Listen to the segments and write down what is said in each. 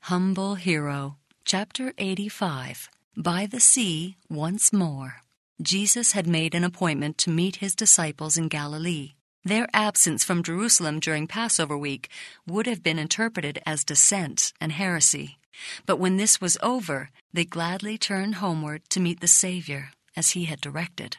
Humble Hero, Chapter 85. By the Sea Once More. Jesus had made an appointment to meet his disciples in Galilee. Their absence from Jerusalem during Passover week would have been interpreted as dissent and heresy. But when this was over, they gladly turned homeward to meet the Savior, as he had directed.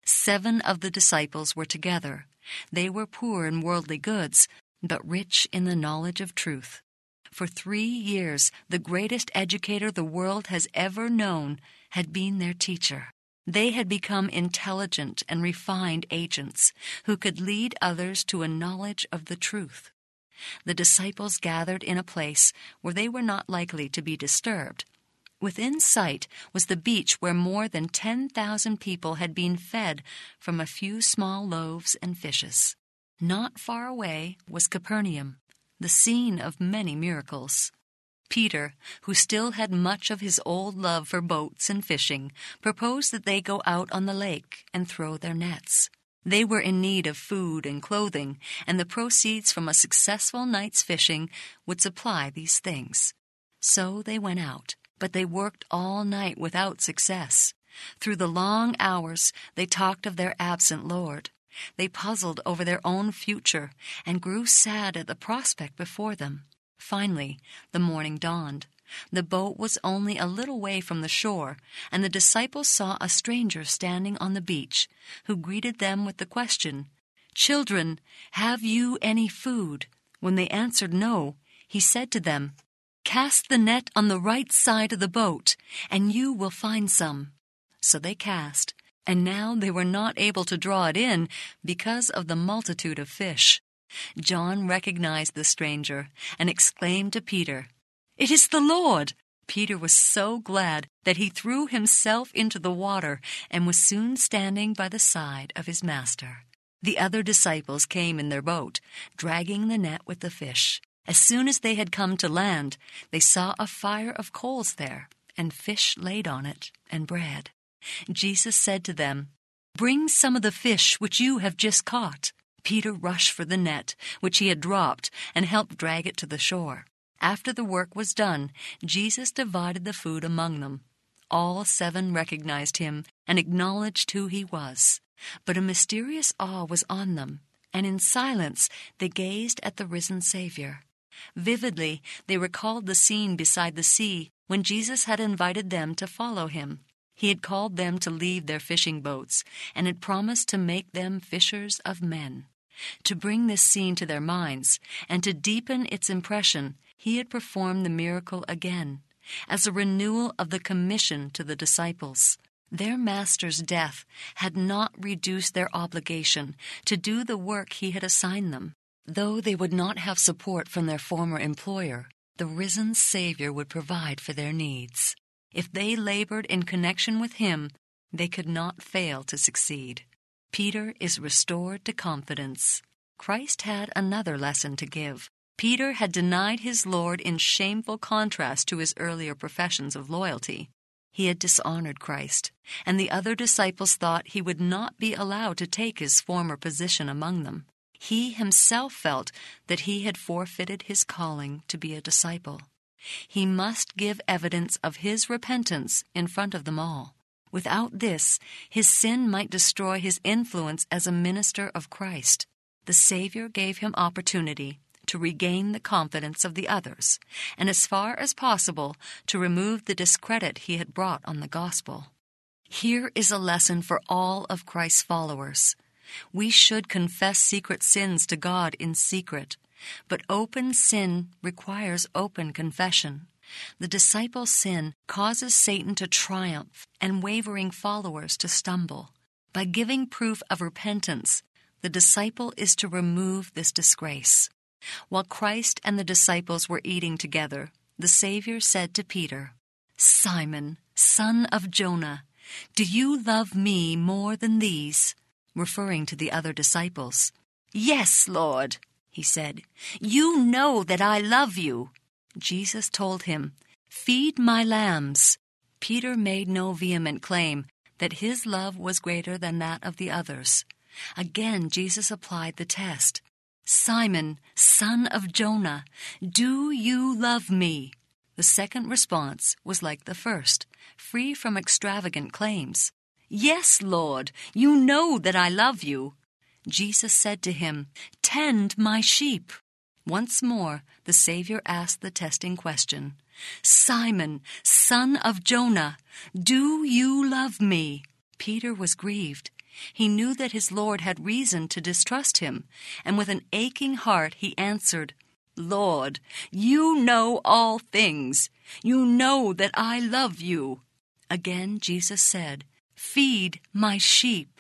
7 of the disciples were together. They were poor in worldly goods, but rich in the knowledge of truth. For 3 years, the greatest educator the world has ever known had been their teacher. They had become intelligent and refined agents who could lead others to a knowledge of the truth. The disciples gathered in a place where they were not likely to be disturbed. Within sight was the beach where more than 10,000 people had been fed from a few small loaves and fishes. Not far away was Capernaum, the scene of many miracles. Peter, who still had much of his old love for boats and fishing, proposed that they go out on the lake and throw their nets. They were in need of food and clothing, and the proceeds from a successful night's fishing would supply these things. So they went out, but they worked all night without success. Through the long hours, they talked of their absent Lord. They puzzled over their own future and grew sad at the prospect before them. Finally, the morning dawned. The boat was only a little way from the shore, and the disciples saw a stranger standing on the beach, who greeted them with the question, "Children, have you any food?" When they answered no, he said to them, "Cast the net on the right side of the boat, and you will find some." So they cast, and now they were not able to draw it in because of the multitude of fish. John recognized the stranger and exclaimed to Peter, "It is the Lord!" Peter was so glad that he threw himself into the water and was soon standing by the side of his master. The other disciples came in their boat, dragging the net with the fish. As soon as they had come to land, they saw a fire of coals there, and fish laid on it, and bread. Jesus said to them, "Bring some of the fish which you have just caught." Peter rushed for the net, which he had dropped, and helped drag it to the shore. After the work was done, Jesus divided the food among them. All 7 recognized him and acknowledged who he was. But a mysterious awe was on them, and in silence they gazed at the risen Savior. Vividly, they recalled the scene beside the sea when Jesus had invited them to follow him. He had called them to leave their fishing boats and had promised to make them fishers of men. To bring this scene to their minds and to deepen its impression, he had performed the miracle again, as a renewal of the commission to the disciples. Their master's death had not reduced their obligation to do the work he had assigned them. Though they would not have support from their former employer, the risen Savior would provide for their needs. If they labored in connection with him, they could not fail to succeed. Peter is restored to confidence. Christ had another lesson to give. Peter had denied his Lord in shameful contrast to his earlier professions of loyalty. He had dishonored Christ, and the other disciples thought he would not be allowed to take his former position among them. He himself felt that he had forfeited his calling to be a disciple. He must give evidence of his repentance in front of them all. Without this, his sin might destroy his influence as a minister of Christ. The Savior gave him opportunity to regain the confidence of the others, and as far as possible to remove the discredit he had brought on the gospel. Here is a lesson for all of Christ's followers. We should confess secret sins to God in secret, but open sin requires open confession. The disciples' sin causes Satan to triumph and wavering followers to stumble. By giving proof of repentance, the disciple is to remove this disgrace. While Christ and the disciples were eating together, the Savior said to Peter, "Simon, son of Jonah, do you love me more than these?" Referring to the other disciples. "Yes, Lord," he said. "You know that I love you." Jesus told him, "Feed my lambs." Peter made no vehement claim that his love was greater than that of the others. Again, Jesus applied the test. "Simon, son of Jonah, do you love me?" The second response was like the first, free from extravagant claims. "Yes, Lord, you know that I love you." Jesus said to him, "Tend my sheep." Once more, the Savior asked the testing question, "Simon, son of Jonah, do you love me?" Peter was grieved. He knew that his Lord had reason to distrust him, and with an aching heart he answered, "Lord, you know all things. You know that I love you." Again Jesus said, "Feed my sheep."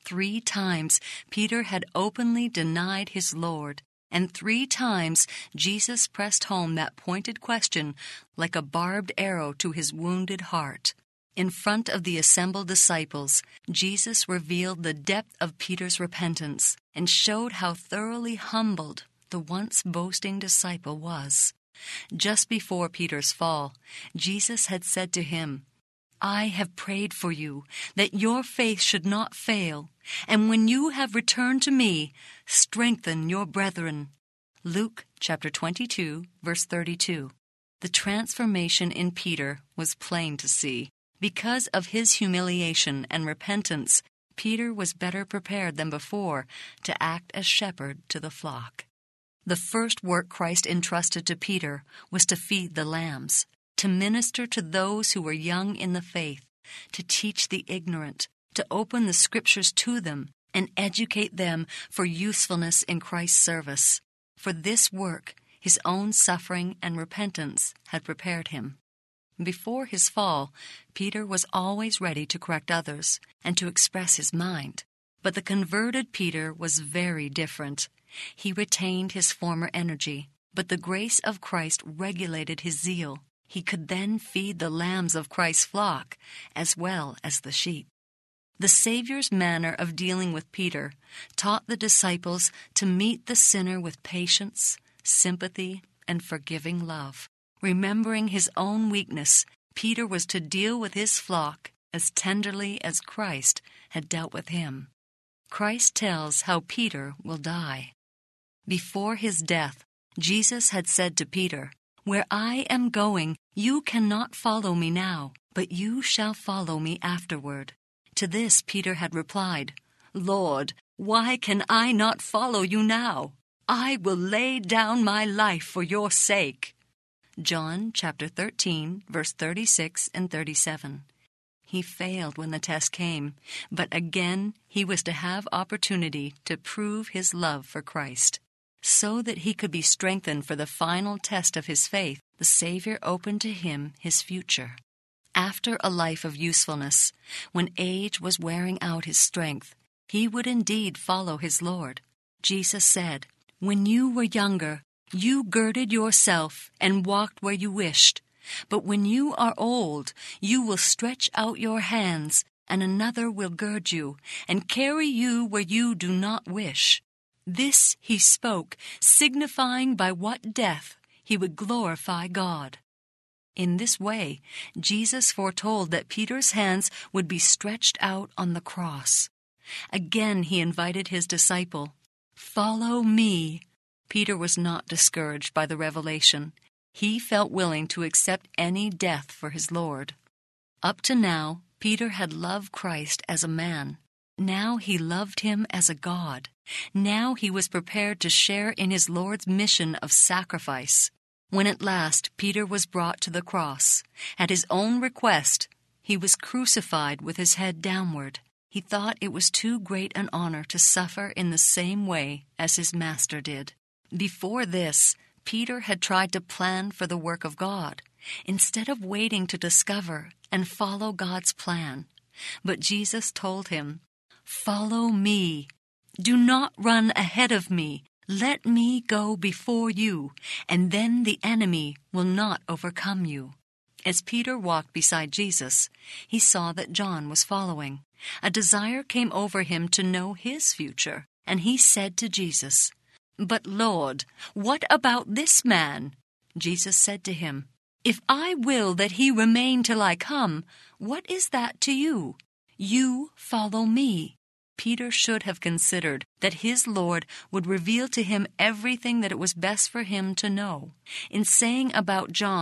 3 times Peter had openly denied his Lord, and 3 times Jesus pressed home that pointed question like a barbed arrow to his wounded heart. In front of the assembled disciples, Jesus revealed the depth of Peter's repentance and showed how thoroughly humbled the once boasting disciple was. Just before Peter's fall, Jesus had said to him, "I have prayed for you, that your faith should not fail, and when you have returned to me, strengthen your brethren." Luke chapter 22, verse 32. The transformation in Peter was plain to see. Because of his humiliation and repentance, Peter was better prepared than before to act as shepherd to the flock. The first work Christ entrusted to Peter was to feed the lambs, to minister to those who were young in the faith, to teach the ignorant, to open the Scriptures to them, and educate them for usefulness in Christ's service. For this work, his own suffering and repentance had prepared him. Before his fall, Peter was always ready to correct others and to express his mind. But the converted Peter was very different. He retained his former energy, but the grace of Christ regulated his zeal. He could then feed the lambs of Christ's flock as well as the sheep. The Savior's manner of dealing with Peter taught the disciples to meet the sinner with patience, sympathy, and forgiving love. Remembering his own weakness, Peter was to deal with his flock as tenderly as Christ had dealt with him. Christ tells how Peter will die. Before his death, Jesus had said to Peter, "Where I am going, you cannot follow me now, but you shall follow me afterward." To this Peter had replied, "Lord, why can I not follow you now? I will lay down my life for your sake." John chapter 13, verse 36 and 37. He failed when the test came, but again he was to have opportunity to prove his love for Christ. So that he could be strengthened for the final test of his faith, the Savior opened to him his future. After a life of usefulness, when age was wearing out his strength, he would indeed follow his Lord. Jesus said, "When you were younger, you girded yourself and walked where you wished. But when you are old, you will stretch out your hands, and another will gird you, and carry you where you do not wish." This he spoke, signifying by what death he would glorify God. In this way, Jesus foretold that Peter's hands would be stretched out on the cross. Again he invited his disciple, "Follow me." Peter was not discouraged by the revelation. He felt willing to accept any death for his Lord. Up to now, Peter had loved Christ as a man. Now he loved him as a God. Now he was prepared to share in his Lord's mission of sacrifice. When at last Peter was brought to the cross, at his own request, he was crucified with his head downward. He thought it was too great an honor to suffer in the same way as his Master did. Before this, Peter had tried to plan for the work of God, instead of waiting to discover and follow God's plan. But Jesus told him, "Follow me. Do not run ahead of me. Let me go before you, and then the enemy will not overcome you." As Peter walked beside Jesus, he saw that John was following. A desire came over him to know his future, and he said to Jesus, "But Lord, what about this man?" Jesus said to him, "If I will that he remain till I come, what is that to you? You follow me." Peter should have considered that his Lord would reveal to him everything that it was best for him to know. In saying about John,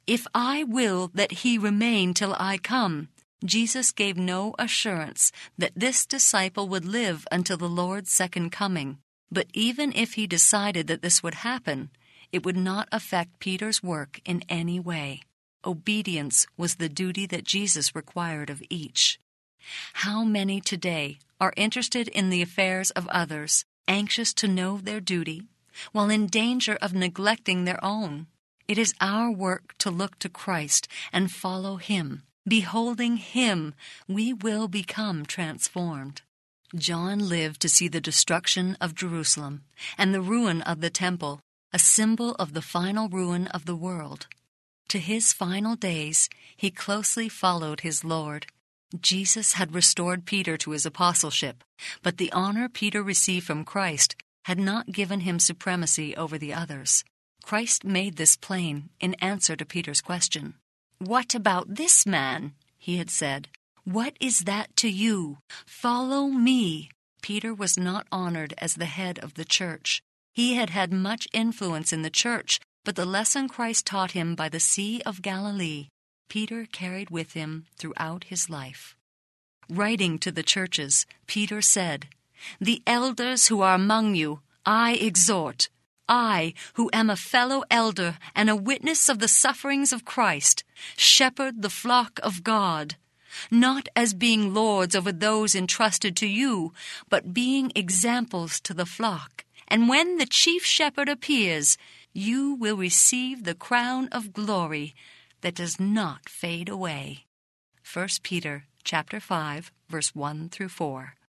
"If I will that he remain till I come," Jesus gave no assurance that this disciple would live until the Lord's second coming. But even if he decided that this would happen, it would not affect Peter's work in any way. Obedience was the duty that Jesus required of each. How many today are interested in the affairs of others, anxious to know their duty, while in danger of neglecting their own? It is our work to look to Christ and follow Him. Beholding Him, we will become transformed. John lived to see the destruction of Jerusalem and the ruin of the temple, a symbol of the final ruin of the world. To his final days, he closely followed his Lord. Jesus had restored Peter to his apostleship, but the honor Peter received from Christ had not given him supremacy over the others. Christ made this plain in answer to Peter's question. "What about this man?" he had said. "What is that to you? Follow me." Peter was not honored as the head of the church. He had had much influence in the church, but the lesson Christ taught him by the Sea of Galilee, Peter carried with him throughout his life. Writing to the churches, Peter said, "The elders who are among you, I exhort. I, who am a fellow elder and a witness of the sufferings of Christ, shepherd the flock of God, not as being lords over those entrusted to you, but being examples to the flock. And when the chief shepherd appears, you will receive the crown of glory that does not fade away." 1 Peter chapter 5, verse 1 through 4.